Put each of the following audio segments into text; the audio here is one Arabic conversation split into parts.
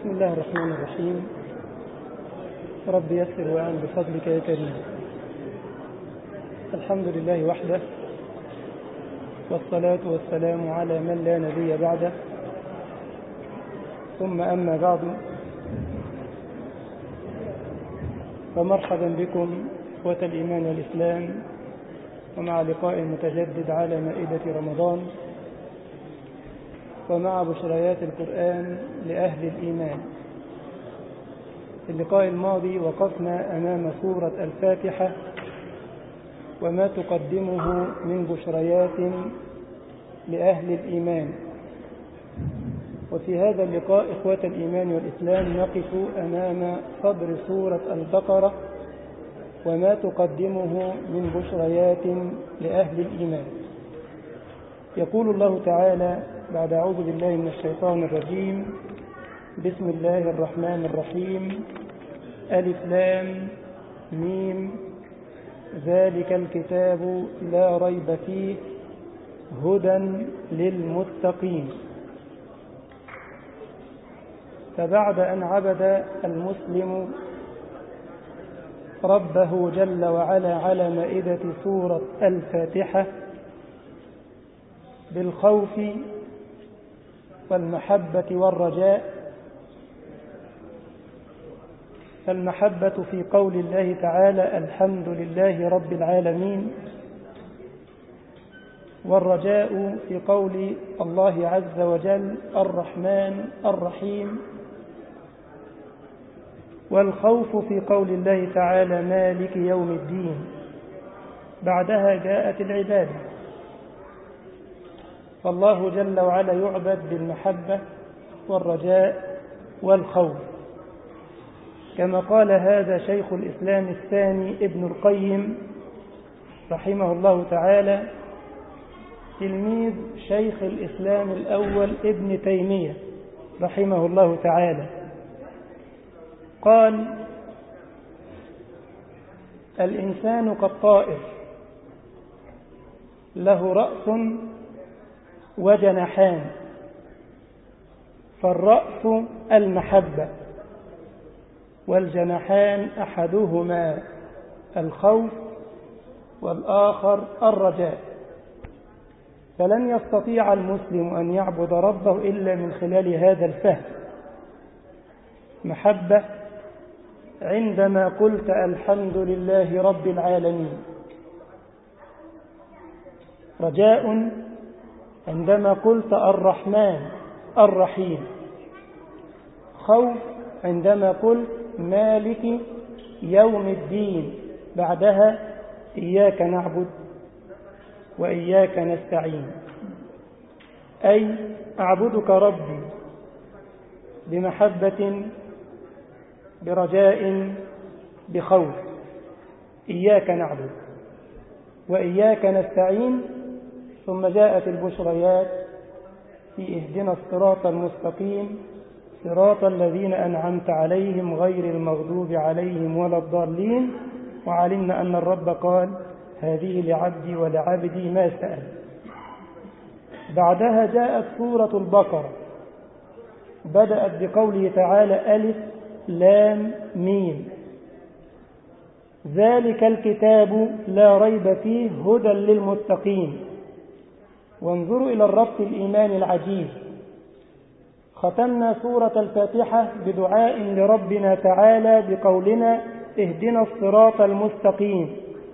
بسم الله الرحمن الرحيم. رب يسر وأعن بفضلك يا كريم. الحمد لله وحده، والصلاة والسلام على من لا نبي بعده، ثم أما بعد، فمرحبا بكم إخوة الإيمان والإسلام، ومع لقاء متجدد على مائدة رمضان، ومع بشريات القرآن لأهل الإيمان. في اللقاء الماضي وقفنا أمام سورة الفاتحة وما تقدمه من بشريات لأهل الإيمان. وفي هذا اللقاء إخوة الإيمان والإسلام نقف أمام صدر سورة البقرة وما تقدمه من بشريات لأهل الإيمان. يقول الله تعالى بعد أعوذ بالله من الشيطان الرجيم: بسم الله الرحمن الرحيم، ألف لام ميم، ذلك الكتاب لا ريب فيه هدى للمتقين. فبعد أن عبد المسلم ربه جل وعلا على مائدة سورة الفاتحة بالخوف والمحبة والرجاء، فالمحبة في قول الله تعالى الحمد لله رب العالمين، والرجاء في قول الله عز وجل الرحمن الرحيم، والخوف في قول الله تعالى مالك يوم الدين. بعدها جاءت العبادة، فالله جل وعلا يعبد بالمحبة والرجاء والخوف، كما قال هذا شيخ الإسلام الثاني ابن القيم رحمه الله تعالى، تلميذ شيخ الإسلام الأول ابن تيمية رحمه الله تعالى. قال: الإنسان كالطائر له رأس وجناحان، فالرأس المحبة، والجناحان أحدهما الخوف والآخر الرجاء. فلن يستطيع المسلم أن يعبد ربه إلا من خلال هذا الفهم. محبة عندما قلت الحمد لله رب العالمين، رجاء عندما قلت الرحمن الرحيم، خوف عندما قلت مالك يوم الدين، بعدها إياك نعبد وإياك نستعين، أي أعبدك ربي بمحبة برجاء بخوف، إياك نعبد وإياك نستعين. ثم جاءت البشريات في اهدنا الصراط المستقيم صراط الذين أنعمت عليهم غير المغضوب عليهم ولا الضالين. وعلمنا أن الرب قال هذه لعبدي ولعبدي ما سأل. بعدها جاءت سورة البقرة، بدأت بقوله تعالى ألف لام ميم، ذلك الكتاب لا ريب فيه هدى للمتقين. وانظروا إلى الربط الإيماني العجيب. ختمنا سورة الفاتحة بدعاء لربنا تعالى بقولنا اهدنا الصراط المستقيم،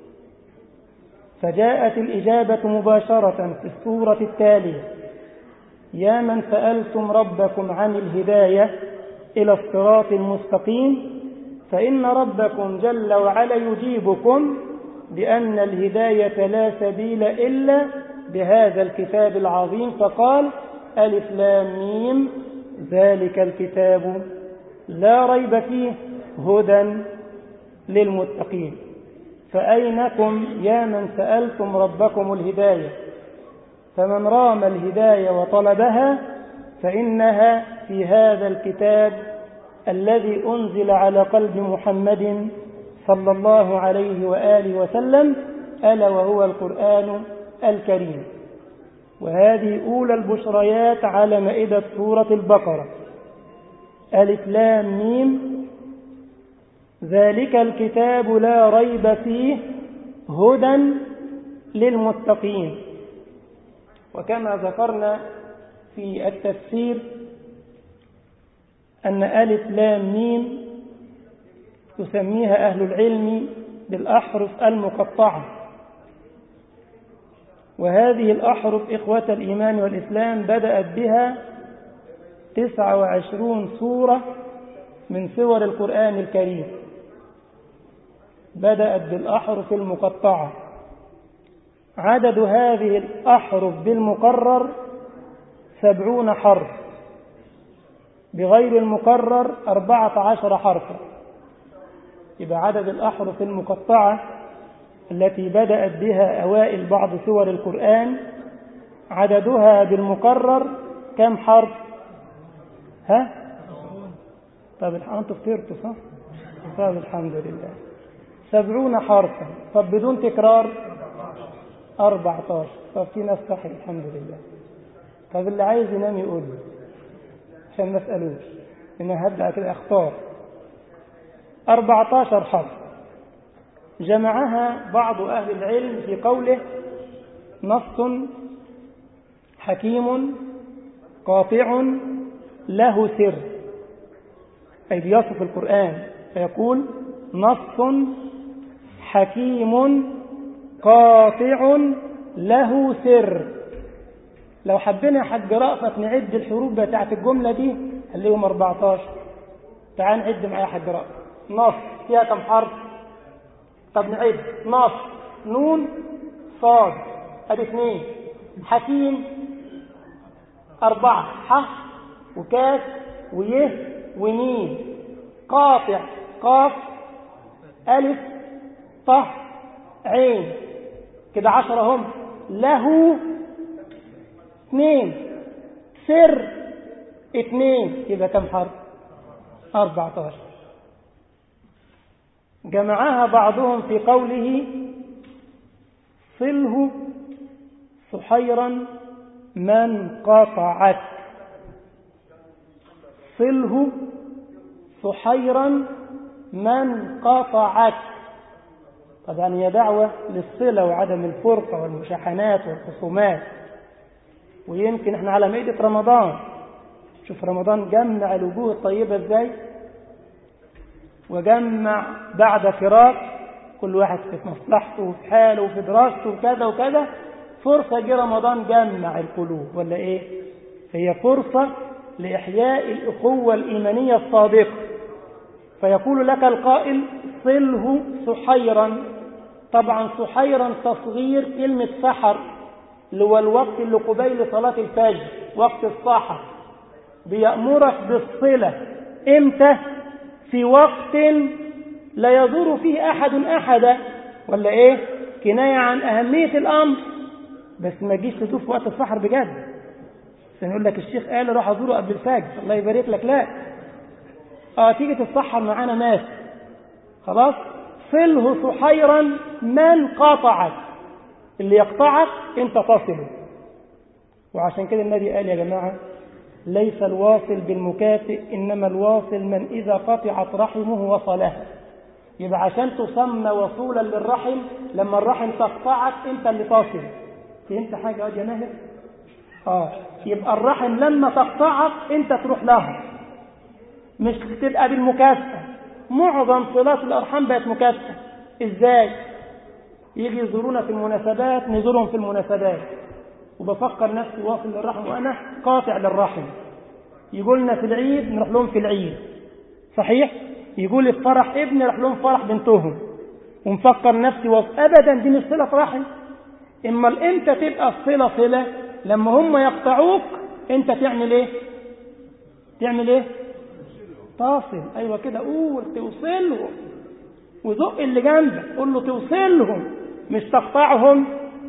فجاءت الإجابة مباشرة في السورة التالية: يا من سألتم ربكم عن الهداية إلى الصراط المستقيم، فإن ربكم جل وعلا يجيبكم بأن الهداية لا سبيل إلا بهذا الكتاب العظيم، فقال ألف لام ميم، ذلك الكتاب لا ريب فيه هدى للمتقين. فأينكم يا من سألتم ربكم الهداية؟ فمن رام الهداية وطلبها فإنها في هذا الكتاب الذي أنزل على قلب محمد صلى الله عليه وآله وسلم، ألا وهو القرآن الكريم. وهذه أولى البشريات على مائدة سورة البقرة. ألف لام ميم ذلك الكتاب لا ريب فيه هدى للمتقين. وكما ذكرنا في التفسير أن ألف لام ميم يسميها أهل العلم بالأحرف المقطعة، وهذه الأحرف إخوة الإيمان والإسلام بدأت بها 29 سورة من سور القرآن الكريم، بدأت بالأحرف المقطعة. عدد هذه الأحرف بالمقرر 70 حرف، بغير المقرر 14 حرفا. يبقى عدد الأحرف المقطعة التي بدأت بها أوائل بعض سور القرآن عددها بالمقرر كم حرف؟ ها؟ طب أنتوا فطرتوا صح؟ طب الحمد لله 70 حرفا. طب بدون تكرار 14. طب في ناس صحي الحمد لله. طب اللي عايز ينام يقول لي عشان ما اسألوش، إنها هبدأ كده أختار. 14 حرف جمعها بعض أهل العلم في قوله نص حكيم قاطع له سر، أي بيصف القرآن فيقول نص حكيم قاطع له سر. لو حبينا حج رأفت نعد الحروف بتاعت الجملة دي هنلاقيهم 14. تعال نعد معايا حج رأفت. نص فيها كم حرف؟ طب نعد. نص نون صاد ادي 2. حكيم 4 ح وكاف ويه وميم. قاطع قاف ألف ط عين كده 10 هم. له 2 سر 2 يبقى كم حرف؟ 14. جمعها بعضهم في قوله صله سحيرا من قطعت. صله سحيرا من قطعت. طبعا هي دعوة للصلة وعدم الفرقة والمشاحنات والخصومات. ويمكن احنا على مائدة رمضان، شوف رمضان جمع الوجوه الطيبة ازاي، وجمع بعد فراق كل واحد في مصلحته وفي حاله وفي دراسته وكذا وكذا. فرصة جه رمضان جمع القلوب ولا ايه؟ هي فرصة لإحياء الأخوة الإيمانية الصادقة. فيقول لك القائل صله سحيرا. طبعا سحيرا تصغير كلمة سحر اللي هو الوقت اللي قبيل صلاة الفجر، وقت السحر. بيأمرك بالصلة امتى؟ في وقت لا يضر فيه أحد أحدا ولا إيه؟ كناية عن أهمية الأمر. بس ما تجيش تدوف في وقت السحر بجد، سنقول لك الشيخ قال روح أزوره قبل الفجر الله يبارك لك. لا تيجي تتسحر معانا ناس خلاص. صله سحيرا من قطعك، اللي يقطعك انت تصله. وعشان كده النبي قال يا جماعة ليس الواصل بالمكافئ إنما الواصل من إذا قطعت رحمه وصلها. يبقى عشان تسمى وصولا للرحم لما الرحم تقطعك انت اللي تصل. فهمت حاجة يا ماهر؟ يبقى الرحم لما تقطعك انت تروح لها، مش تبقى بالمكافأة. معظم صلات الأرحام بقت مكافأة. ازاي؟ يجي يزورونا في المناسبات نزورهم في المناسبات، وبفكر نفسي واصل للرحم وأنا قاطع للرحم. يقولنا في العيد نروح لهم في العيد صحيح؟ يقول الفرح ابني نروح لهم فرح بنتهم، ومفكر نفسي أبدا دي مش صلة رحم. إما أنت تبقى الصلة صلة لما هم يقطعوك أنت تعمل إيه؟ تعمل إيه؟ تصل. أيوة كده قول توصلهم، وزق اللي جنبك قول له توصلهم مش تقطعهم.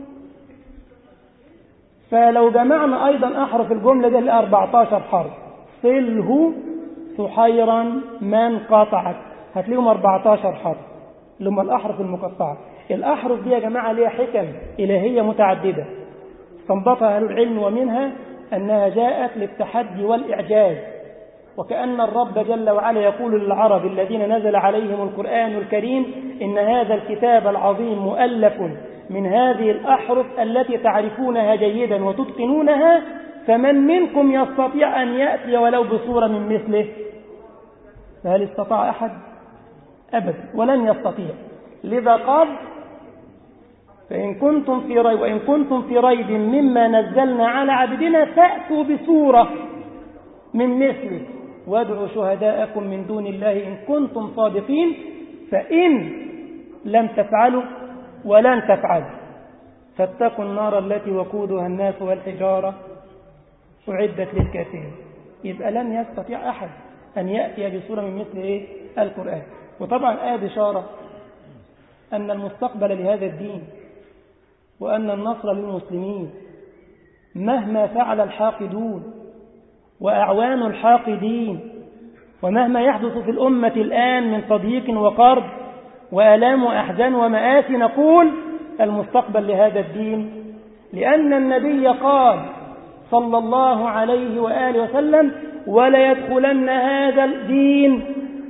فلو جمعنا أيضا أحرف الجملة دي ل 14 حرف صله سحيرا من قطعت هتلاقيهم 14 حرف اللي هم الأحرف المقطعة. الأحرف دي يا جماعة ليها حكم إلهية متعددة استنبطها أهل العلم، ومنها أنها جاءت للتحدي والإعجاز. وكأن الرب جل وعلا يقول للعرب الذين نزل عليهم القرآن الكريم إن هذا الكتاب العظيم مؤلف من هذه الأحرف التي تعرفونها جيدا وتتقنونها، فمن منكم يستطيع أن يأتي ولو بصورة من مثله؟ فهل استطاع أحد؟ أبدا، ولن يستطيع. لذا قال وإن كنتم في ريب مما نزلنا على عبدنا فأتوا بصورة من مثله وادعوا شهداءكم من دون الله إن كنتم صادقين، فإن لم تفعلوا ولن تفعلوا فاتقوا النار التي وقودها الناس والحجارة أعدت للكافرين. يبقى لن يستطيع أحد أن يأتي بصورة من مثل القرآن. وطبعا بشارة أن المستقبل لهذا الدين وأن النصر للمسلمين مهما فعل الحاقدون وأعوان الحاقدين ومهما يحدث في الأمة الآن من تضييق وقرب وآلام وأحزان ومآسي، نقول المستقبل لهذا الدين، لأن النبي قال صلى الله عليه وآله وسلم ولا يدخلن هذا الدين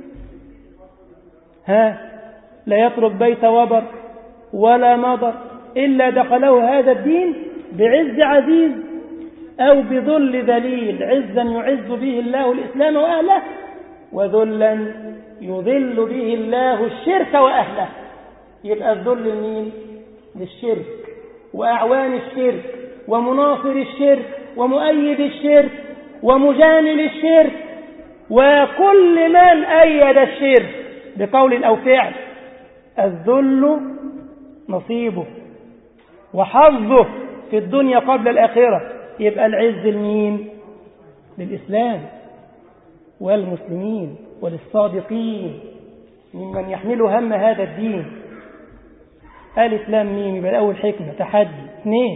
لا يترك بيت وبر ولا مضر إلا دخله هذا الدين بعز عزيز أو بذل ذليل، عزا يعز به الله الإسلام وأهله، وذلا يذل به الله الشرك وأهله. يبقى الذل لمين؟ للشرك وأعوان الشرك ومناصر الشرك ومؤيد الشرك ومجامل الشرك وكل من أيد الشرك بقول أو فعل. الذل نصيبه وحظه في الدنيا قبل الآخرة. يبقى العز لمين؟ للإسلام والمسلمين وللصادقين ممن يحملوا هم هذا الدين. ألف لام ميم. يبقى أول حكمة تحدي. 2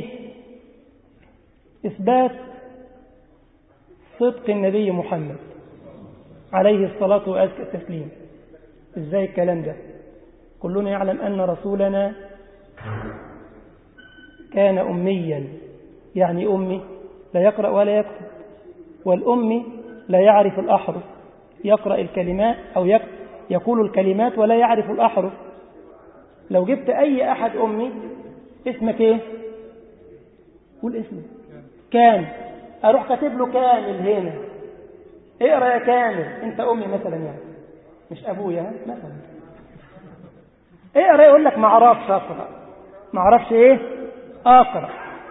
إثبات صدق النبي محمد عليه الصلاة وأزكى التسليم. إزاي الكلام ده؟ كلنا يعلم أن رسولنا كان أميا، يعني أمي لا يقرأ ولا يكتب، والأمي لا يعرف الأحرف، يقرأ الكلمات أو يقول الكلمات ولا يعرف الأحرف. لو جبت أي أحد أمي اسمك إيه؟ قول اسمه. كامل. أروح كاتب له كامل هنا، اقرأ يا كامل. أنت أمي مثلا، يعني مش أبويا مثلا، اقرأ. يقول لك ما أعرفش أقرأ، ما أعرفش إيه أقرأ.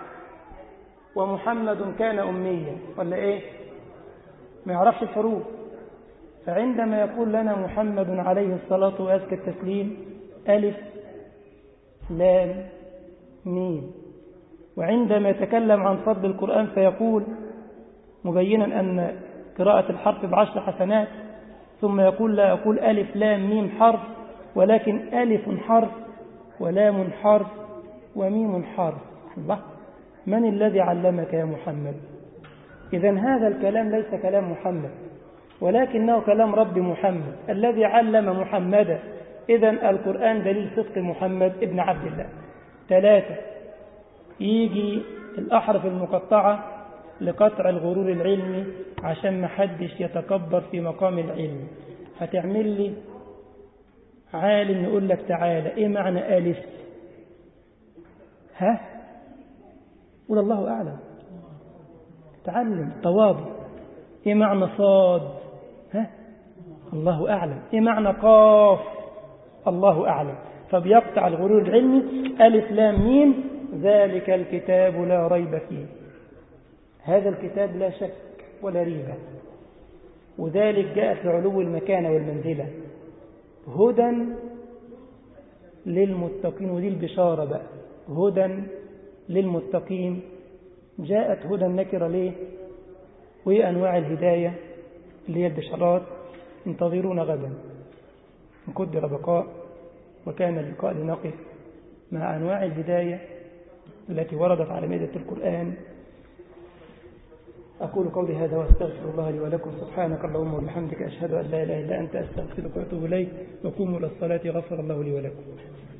ومحمد كان أميا ولا إيه؟ ما يعرفش الحروف. فعندما يقول لنا محمد عليه الصلاة وأزكى التسليم ألف لام ميم، وعندما يتكلم عن فضل القرآن فيقول مبينا أن قراءة الحرف ب10 حسنات، ثم يقول لا أقول ألف لام ميم حرف، ولكن ألف حرف ولام حرف وميم حرف. الله، من الذي علمك يا محمد؟ إذن هذا الكلام ليس كلام محمد، ولكنه كلام رب محمد الذي علم محمدا. إذن القرآن دليل صدق محمد ابن عبد الله. 3 يجي الأحرف المقطعة لقطع الغرور العلمي عشان ما حدش يتكبر في مقام العلم. هتعمل لي عالم يقول لك تعالى إيه معنى ألف؟ قول الله أعلم. تعلم تواضع. إيه معنى صاد؟ الله أعلم. إيه معنى قاف؟ الله أعلم. فبيقطع الغرور العلمي. ألف لام ميم ذلك الكتاب لا ريب فيه. هذا الكتاب لا شك ولا ريبة، وذلك جاء في علو المكانة والمنزلة. هدى للمتقين، ودي البشارة بقى، هدى للمتقين. جاءت هدى النكرة ليه؟ وهي أنواع الهداية اللي هي البشارات. انتظرونا غدا نقدر بقاء، وكان اللقاء لنقف مع أنواع الهداية التي وردت على مائدة القرآن. أقول قولي هذا وأستغفر الله لي ولكم. سبحانك اللهم وبحمدك أشهد أن لا إله إلا أنت أستغفرك وأتوب إليك. وقوموا إلى الصلاة غفر الله لي ولكم.